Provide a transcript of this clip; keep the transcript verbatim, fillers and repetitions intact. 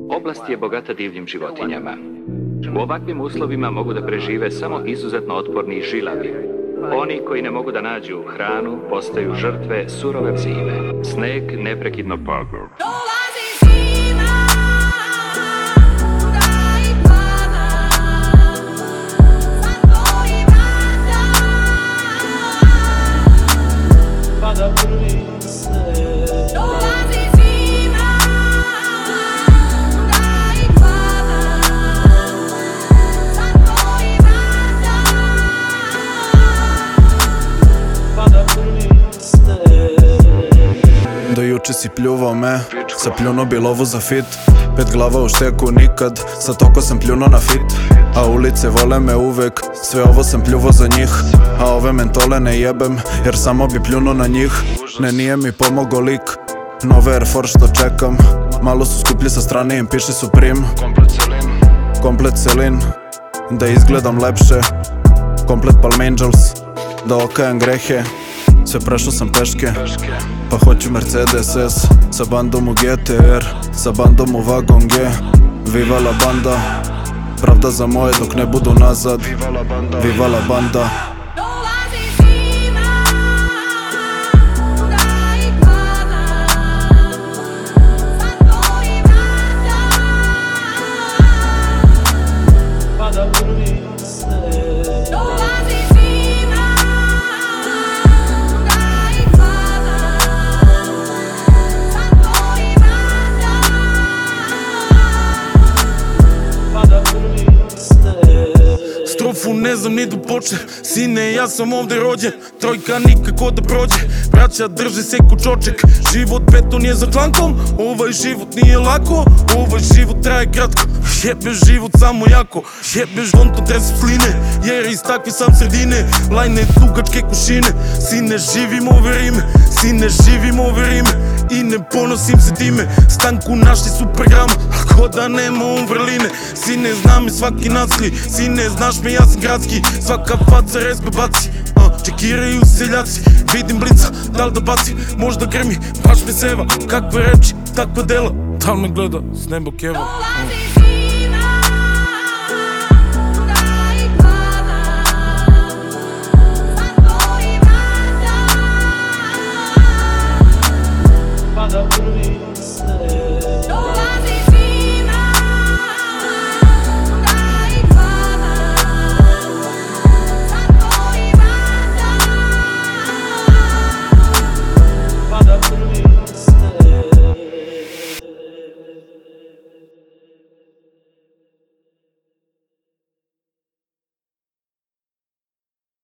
Oblast je bogata divljim životinjama. U ovakvim uslovima mogu da prežive samo izuzetno otporni i žilavi. Oni koji ne mogu da nađu hranu postaju žrtve surove zime. Sneg neprekidno pada. Do juče si pljuvao me, sad pljuno bi lovu za fit. Pet glava u šteku nikad, sad toko sam pljuno na fit. A ulice vole me uvek, sve ovo sam pljuvo za njih. A ove mentole ne jebem, jer samo bi pljuno na njih. Ne, nije mi pomogo lik, nove Air Force što čekam. Malo su skuplji sa strane, im piše Supreme. Komplet Celine, da izgledam lepše. Komplet Palm Angels, da okajem grehe. Sve prešao sam peške, pa hoću Mercedes S. Sa bandom u G T R, sa bandom u Vagon G. Viva la banda, pravda za moje dok ne budu nazad. Viva la banda. Strofu ne znam ni da počne, sine ja sam ovde rođen. Trojka nikako da prođe, braća drže se ko čoček. Život beton je za klankom, ovaj život nije lako. Ovaj život traje kratko, jebeš život samo jako. Jebeš vonto tresu sline, jer iz takve sam sredine. Lajne dugačke kušine, sine živim ove rime. Sine živim ove rime i ne ponosim se time. Stanku našli su programa, ako da nema on vrline. Sine zna me svaki nacli, sine znaš me ja sam gradski. Svaka faca respe baci, uh, čekiraju seljaci. Vidim blica, dal da baci, možda grmi, baš me seva. Kakve reči, takva dela, dal me gleda s nebo keva uh.